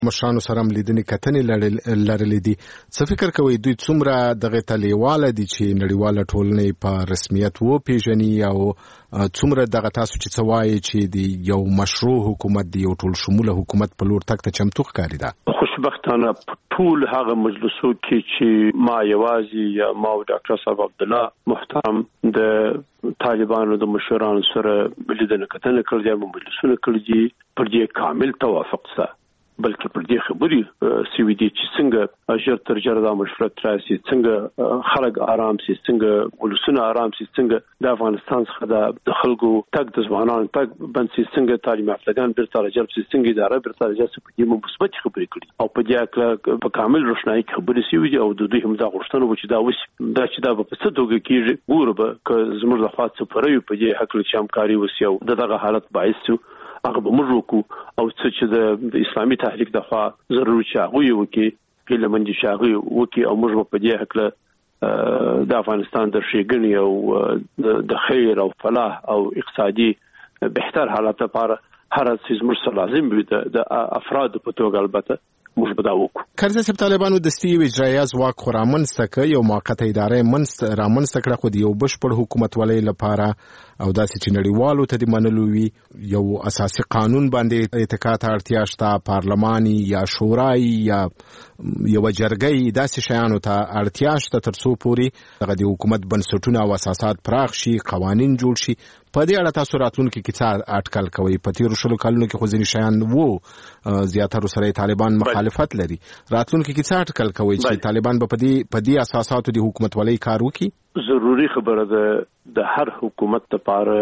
مشرانو سره لیدنې کتنې لرلې دي. څه فکر کوي دوی څومره دغه تلیواله دي چې نړیواله ټولنه په رسمیت وپیژني او څومره دغه تاسو چې څه وایي چې دی یو مشروع حکومت دی، یو ټول شموله حکومت په لور تک ته چمتو ښکاري ده؟ خوشبختانه ټول هغه مجلسو کې چې ما یوازې یا ما او ډاکټر صاحب عبد الله محترم د طالبانو د مشرانو سره لیدنه کتنه کړې، مجلسونه کړې پر دې کامل توافق سره، بلکې پر دې خبرې سوي دي چې څنګه ژر تر ژره د مشروعیت راشي، څنګه خلک آرام شي، څنګه ولسونه آرام شي، څنګه د افغانستان څخه د خلکو تک د ځوانانو تک بند شي، څنګه تعلیم یافتگان بیرته راجلب شي، څنګه اداره بیرته راجلب شي. په دې مثبت خبرې کړي او په دې په کامل روښنايي خبرې سوي دي او د دوی هم دا غوښتنه و چې دا وشي، دا چې دا په څه توګه کېږي ګوره به که زموږ د خوا څه پروي په دې حق چې همکاري وشي او دغه حالت باعث شو هغه به موږ وکړو او څه چې د اسلامي تحریک د خوا ضروري چې هغه وکړي هیله چې هغه وکړي او موږ په دې حق د افغانستان د ښېګڼې او د خیر او فلاح او اقتصادي بهتر حالت لپاره هر څه موږ سره لازم وي د افراد په توګه البته موږ به دا وکړو. کرزي صاحب طالبانو دستي اجرایي ځواک خو رامنځته کړ، یو موقته اداره رامنځته کړه، خو د یو بشپړ حکومت ولې لپاره او داسې چې نړیوالو ته د منلو وي یو اساسي قانون باندې اتکا ته اړتیا شته، پارلماني یا شورای یا یو جرګې داسې شیانو ته اړتیا شته ترڅو پوري دغه د حکومت بنسټونه او اساسات پراخ شي، قوانين جوړ شي. په دې اړه تاسو راتلونکي کې څه اټکل کوي؟ په تیرو شلو کلونو کې خو ځینې شیان زیاتره سره طالبان مخالفت لري، راتلونکي کې څه اټکل کوي چې طالبان به په دې اساساتو د حکومت ولې کار وکړي؟ ضروري خبره ده د هر حکومت لپاره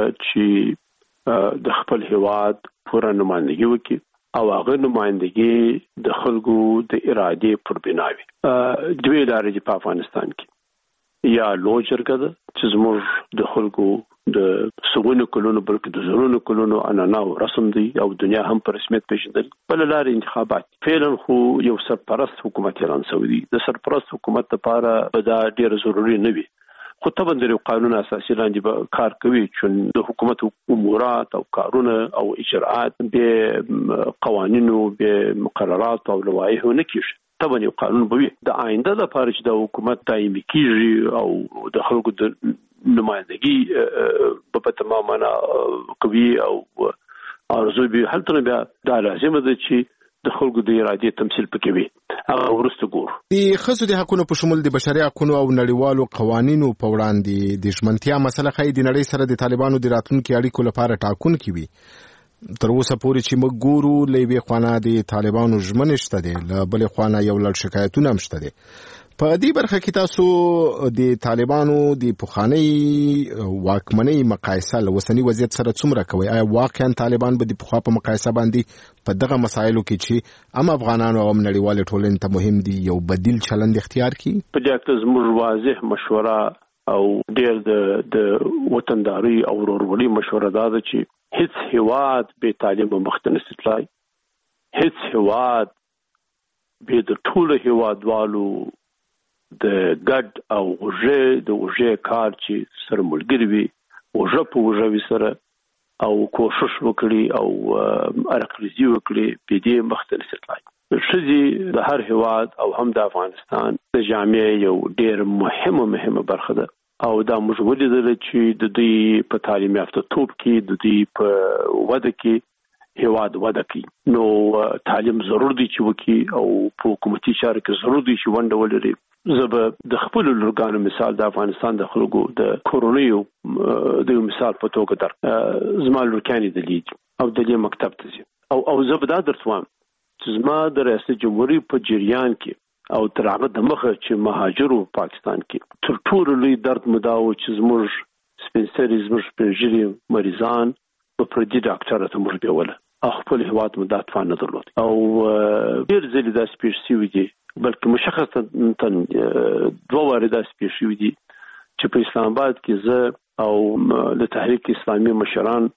چې د خپل هیواد پوره نمائندګي وکړي او هغه نمائندګي د خلکو د ارادې پر بنا وي. دوی لارې چې په افغانستان کې یا لو جرګه ده چې زموږ د خلکو د سغونو کلونو بلکې د زرونو کلونو اناناو رسم دی او دنیا هم په رسمیت پیژندل. بل لارې انتخابات فعلا خو یو سرپرست حکومت اعلان شوی دی. د سرپرست حکومت لپاره دا ډیر ضروری نه وي، خو طبعا د قانون اساسي لاندې به کار کوي چې د حکومت امورات او کارونه او اجراءات به قوانینو به مقررات او لوایح نه کیږي. طبعا یو قانون به وي د آینده لپاره چې د حکومت دایمي کیږي او د خلکو د نمائندګي په تمام معنا کوي او ارزو به هلته بیا د لازمه ده چې د خلکو د ارادې تمثيل پکې وي. هغه ورسته ګور د خصو د حقوقو په شمول د بشري حقوقو او نړیوالو قوانینو په وړاندې د ژمنتیا مسله خې د نړۍ سره د طالبانو د راتلونکو اړیکو لپاره ټاکونکې وي. تر اوسه پورې چې موږ ګورو لوي خوانه د طالبانو ژمنې شته دي، له بل خوانه یو لړ شکایتونه هم شته دي. په دې برخه کې تاسو د طالبانو د پخوانی واکمنۍ مقایسه له وسنی وضعیت سره څومره کوي؟ آیا واقعا طالبان به د پخوا په مقایسه باندې په دغه مسایلو کې چې هم افغانانو او نړیوال ټولنې ته مهم دي یو بدیل چلند اختیار کړي؟ په دې کې زموږ واضح مشوره او ډېر د وطنداري او ورورولۍ مشوره ده چې هیڅ هیواد به تعلیم مختلف تلای، هیڅ هیواد به د ټول هیوادوالو د ګډ او اوږه کار چې سره ملګری وي اوږه په اوږه سره او کوشش وکړي او ارقرزي وکړي په دې مختلف تلای. شذي د هر هیواد او هم د افغانستان د جامعې یو ډېر مهمه برخه ده او دا موږ ولیدل چې د دوی په تعلیم یافته توپ کې د دوی په وده کې هیواد وده کوي. نو تعلیم ضرور دی چې وکي او په حکومتي چارو کې ضرور دی چې ونډه ولري. زه د خپل لورګانو مثال د افغانستان د خلکو د کورونیو د مثال په توګه در زما لورکانې د لید او د دې مکتب ته ځي او زه به دا درتوام چې زما د ریاست جمهوریت په جریان کې او تر هغه د مخه چې مهاجرو پاکستان کې تر ټولو لوی درد مداو چې زموږ سپینسري زموږ سپینږیري مریضان په پردي ډاکټر ته موږ بیوله خپل هیواد مدات فان نه درلود او ډیر ځلې دا سپیشي دي بلکې مشخصا دوه واره دا سپیشي دي چې په اسلام آباد کې زه او د تحریک اسلامي مشران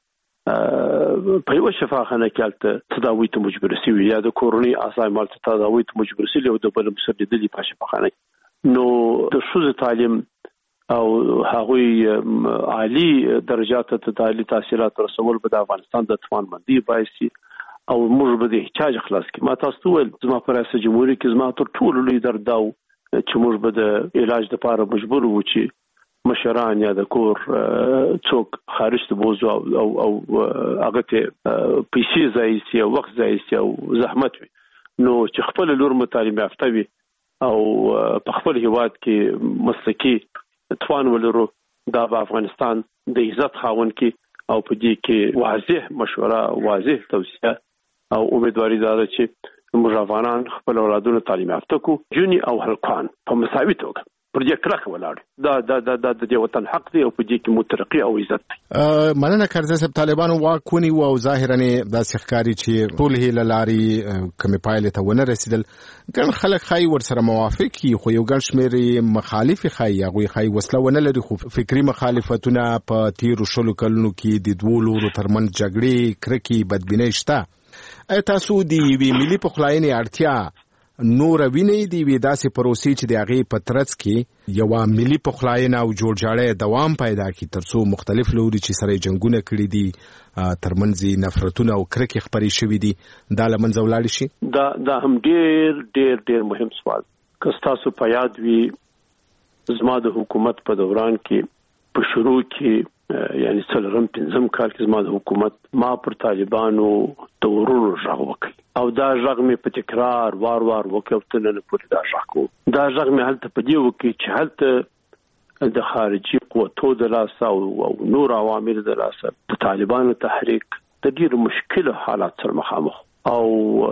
په یو شفاخانه کې تداوی ته مجبور شي یا د کورونی اسای مال تداوی ته مجبور شي او د بل مسددلی په شفاخانه. نو د شوز تعلیم او هغوی عالی درجات ته تعالی تحصیلات رسول په افغانستان د توان مندي بایسي او موږ به د احتیاج خلاص کی. ما تاسو ول زما پر ریاست جمهوریت کې زما تر ټولو لوی درد دا چې موږ به د علاج لپاره مجبور وو چې مشران یا د کور څوک خارج ته بوزو او هغه ته پیسې ځای سي او وخت ځای سي او زحمت وي. نو چې خپل لور متعلم یافته وي او په خپل هیواد کې مسلکي توان ولرو دا په افغانستان د عزت خاوند کې او په دې کې واضح مشوره واضح توصيه او امیدواري دا ده چې موږ افغانان خپل اولادونو تعلیم یافته کو جونی او هلکان په مساوي توګه پر دې کلک ولاړ دا د وطن حق دی او په دې کې مترقي او عزت دی. مننه کرزي صاحب. طالبانو واکونی او ظاهرا د سخکاری چې ټول هله لاري کمی پایله ته ونه رسیدل ګڼ خلک خای ور سره موافقي خو یو ګڼ شمیر مخالف خای هغه خای وسله ونه لري خو فکری مخالفتونه په تیر شلو کلونو کې د دوه لورو ترمن جګړې کرکی بدبینۍ شته. تاسو دی وی ملي پخلاینې اړتیا نور ویني دی وی داسې پروسې چې د هغه په ترڅ کې یو ملي پخلاینه او جوړجاړی دوام پیدا کی ترڅو مختلف لوري چې سره جنگونه کړي دي ترمنځ نفرتونه او کرکې خبرې شوې دي دا لمنځه ولاړ شي. دا هم ډېر مهم سوال. که تاسو په یاد وي زما د حکومت په دوران کې په شروع کې یعنی څلورم پنځم کال کې زما د حکومت ما پر طالبانو تورونو ژغ وکړ او دا ژغ مې په تکرار وار وکړ تل نه پورې دا ژغ کو دا ژغ مې هلته په دې وکړ چې هلته د خارجي قوتو د لاسه او نور عوامل د لاسه د طالبانو تحریک د ډېر مشکل حالات سره مخامخ او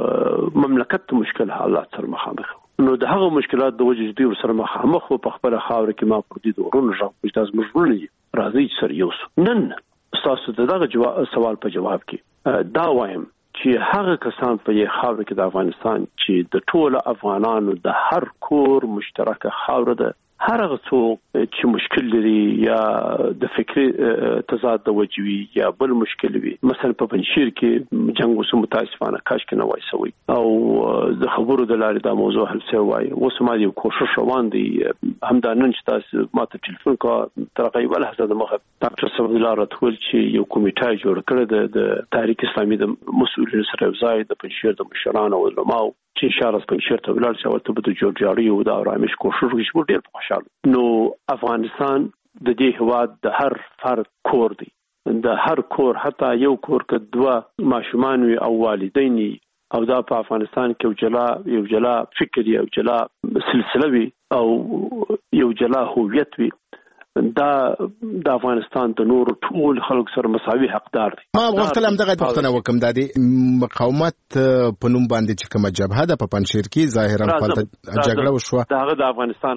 مملکت مشکل حالات سره مخامخ. نو د هغه مشکلات د وجې دوی سره مخامخ په خپل خاور کې ما پر دې ورونو ژغ چې تاسو مجبور نه راځي سره یو نن تاسو دغه سوال په جواب کې دا وایم چې هغه کسان په یې خاور کې د افغانستان چې د ټول افغانانو د هر کور مشترکه خاور ده هر هغه څوک چې مشکل لري یا د فکری تضاد د وجوي یا بل مشکل وي مثلا په پنځیر کې جنگ وسو متاسفانه کاش کې نه وای سوي او د خبرو د لارې دا موضوع حل شوی وای اوس ما یو کوشش روان دي همدانن چې تاسو ماته ټلیفون کا ترغیب له حساب مخه ډاکټر صاحب الله راتول چې یو کمیټه جوړ کړ د تاریخ اسلامي د مسؤلین سره ځای د پنځیر د مشرانو او علماو چې اشاره پنځیر ته ولاړ شو ته به جوړجاړي او دا رامش کوشش وکړي ډېر خوشاله. نو افغانستان د دې هواد د هر فرد کور دی د هر کور حتی یو کور کې دوه ماشومان وي او والدین او دا په افغانستان کې یو جلا فکر یو جلا سلسله وي او یو جلا هویت وي دا د افغانستان د نور ټول خلک سره مساوي حقدار دي. ما وختل هم دغه پوښتنه وکم د مقاومت په نوم باندې چې کومه جبهه د په پنځیر کې ظاهرا خپل جګړه وشوه دغه د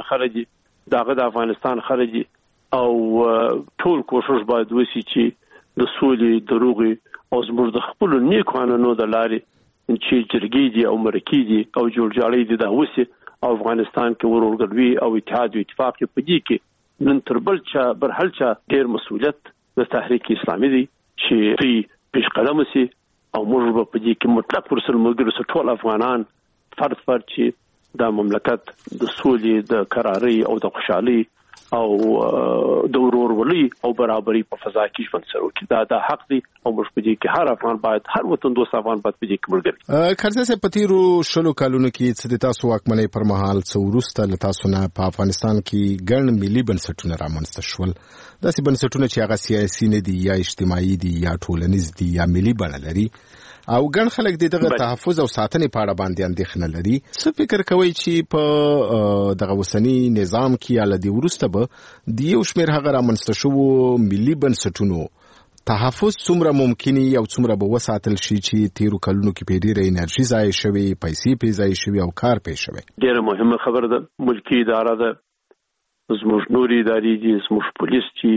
افغانستان خارجي او ټول کوشش باید وشي چې د سولې دروغي او زموږ د خپل نیکو قانونو د لارې چې جرګې دي او مرکې دي او جوړجاړي دي دا وشي او افغانستان کې ورورګلوي او اتحاد او اتفاق په دې کې نن تربل چا برحل چا ډیر مسؤلیت د تحریک اسلامي دی چې پیش قدم سي او موږ په دې کې مطلق ورسره موږ ټول افغانان فرد چې د مملکت د سولې د قراري او د خوشحالي او د ورورولۍ او برابرۍ په فضا کې ژوند سره وکړي دا حق دی او موږ په دې کې هر افغان باید هر وطن دوست افغان باید په دې کې ملګری. کرزي صاحب په تیرو شلو کلونو کې چې تاسو واکمنۍ پر مهال څورسته له تاسو نه په افغانستان کې ګڼ ملي بنسټونه رامنځته شول داسې بنسټونه چې هغه سیاسي نه دي یا اجتماعي دي یا ټولنیز دي یا ملي بڼه لري او ګڼ خلک دغه تحفظ او ساتنې په اړه باندې اندېښنه لري. څه فکر کوي چې په دغه وسنی نظام کې یا لدی ورسته به د یو شمېر هغه رامنځته شوو ملي بنسټونو تحفظ څومره ممکني او څومره به وساتل شي چې تیرو کلونو کې په ډېره انرژي ضایع شوي پیسې په ضایع شوي او کار پې شوی؟ ډېره مهمه خبره ده. ملکی اداره ده زموږ نوري ادارې دي زموږ پولیس دي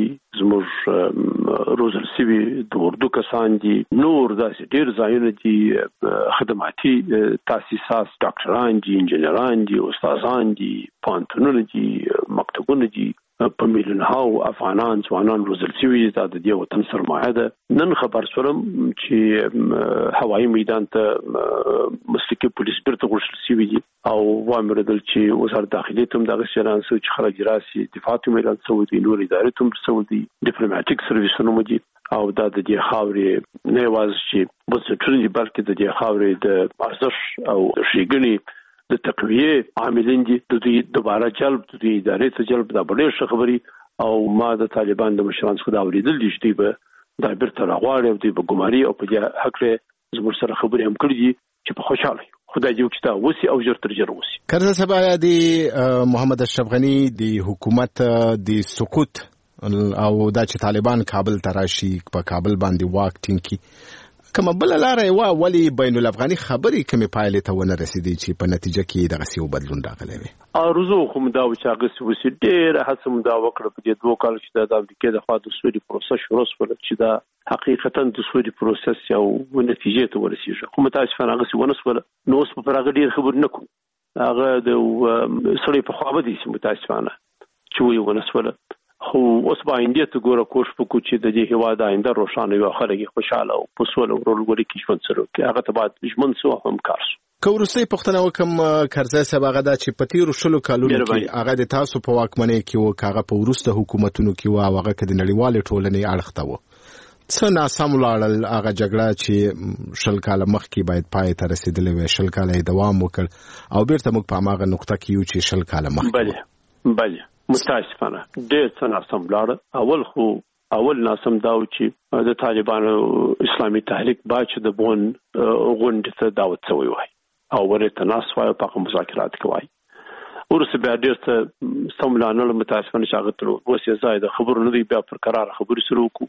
زموږ روزل سوي د اردو کسان دي نور داسې ډېر ځایونه دي خدماتي تاسیسات ډاکټران دي انجنیران دي استادان دي پوهنتونونه دي مکتبونه دي په میلیونهاو افغانان ځوانان روزل شوي دا د دې وطن سرمایه ده. نن خبر شوم چې هوایي میدان ته مسلکي پولیس بیرته غوښتل شوي دي او وامردل چې وزارت داخلي ته دغه شران سو چې خلک راسي دفاع ته میدان سو دي نور ادارې ته سو دي ډیپلوماټیک سرویسونه مو دي او دا د دې خاورې نه یوازې چې بنسټونه دي بلکې د دې خاورې د ارزښت او ښېګڼې د تقویه عاملین دي د دې دوباره جلب د دې ادارې ته جلب دا ډېر خبري او ما د طالبان د مشرانو څخه دا اوریدل دي چې به دا بیرته راغواړي او د ګماري او په دې حق زموږ سره خبرې هم کړې دي چې په خوشاله خدای دې وکړي تا وسی او ژر تر ژره وسی. کرزه سبا د محمد اشرف غنی د حکومت د سقوط او دا چې طالبان کابل ته راشي په کابل باندې واک ټینګي کومه بل لاره ولی بین الافغاني خبرې کومې پایلې ته ونه رسیدي چې په نتیجه کې دغه سیو بدلون راغلی وي. ارزو خو مدا چې هغه وسی ډېر هڅه مدا وکړه په دې دوه کال چې د امریکا د خوا د سوري پروسس شروع شول چې دا حقیقتا د سوري پروسس یو نتیجه ته ورسیږي. خو متاسفانه هغه څه ونه شول. نو اوس په هغه ډېر خبر نه کوم. هغه د سړی په خوا به دي متاسفانه چې وي ونه شول. خو اوس باندې ته ګوره کوښښ وکړو چې د دې هوا د آینده روښانه وي، خلک خوشاله او په سوله ورولګوري کې ژوند سره کې هغه ته باید ژوند سو هم کار شو. که وروستۍ پوښتنه وکم کرزی صاحب، هغه دا چې په تیرو 10 کالونو کې هغه د تاسو په واکمنۍ کې و، هغه په وروسته حکومتونو کې و، هغه د نړیوالې ټولنې اړخ ته و، څه ناسم لاړل هغه جګړه چې 10 کاله مخکې باید پای ته رسیدلې وي، 10 کاله یې دوام وکړ او بیرته موږ په هماغه نقطه کې یو چې 10 کاله مخکې. بله متاسفانه ډېر څه ناسم لاړ. اول ناسم دا و چې د طالبانو اسلامي تحریک باید د بون غونډې ته دعوت شوی وای او ورته ناس وای په مذاکرات کوي. ورسره بیا ډېر څه سملانه متاسفانه شاغت وروسته زائد خبرونه دی بیا پر قرار خبرې سره وکړو.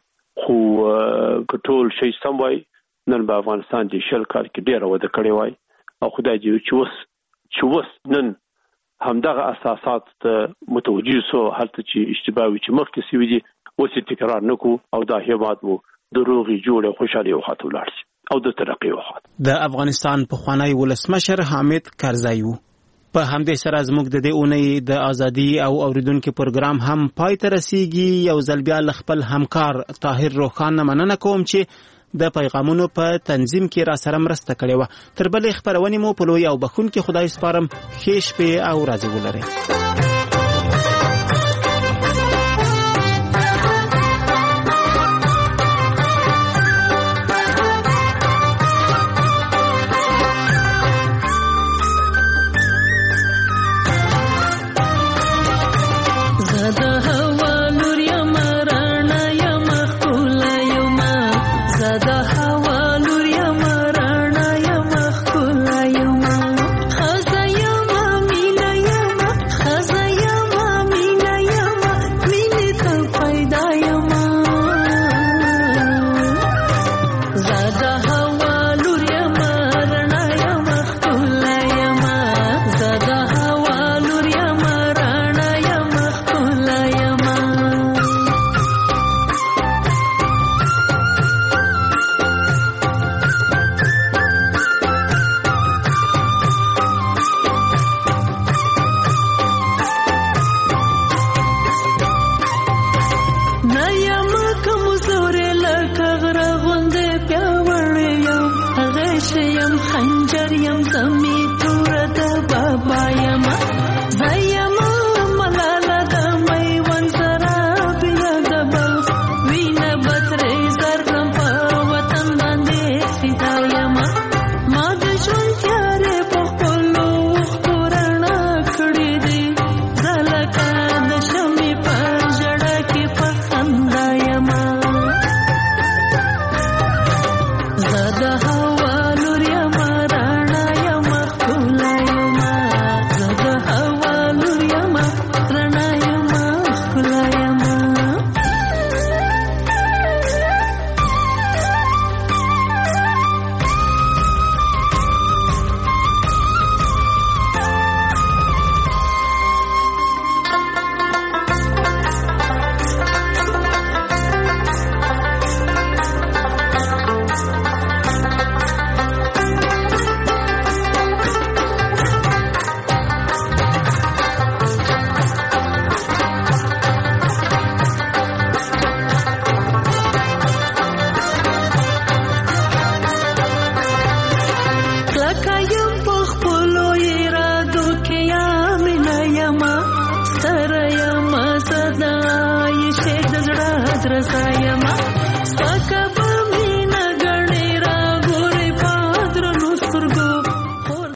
خو کټول شي سم وای نن په افغانستان کې 10 کال کې ډېر وده کړې وای او خدای دې چې وس نن همدغه اساسات ته متوجه سو هلته چې اشتباهي چې مخکې سوي دي اوس تکرار نکو او دا هیواد مو د روغي جوړ او خوشالي او خاطر لارسي او د ترقی او خاطر. د افغانستان په خوانی ولسمشر حامد کرزی وو. په همدې سره زموږ د دې اونۍ د ازادي او اوریدونکو پروګرام هم پای ته رسیږي. یو ځل بیا خپل همکار طاهر روخان مننه کوم چې د پیغامونو په تنظیم کې را سره مرسته کړې و. تر بلې خبرونه مو په لوی او بخون کې خدای سپارم. ښه شپه او ورځ ولرئ.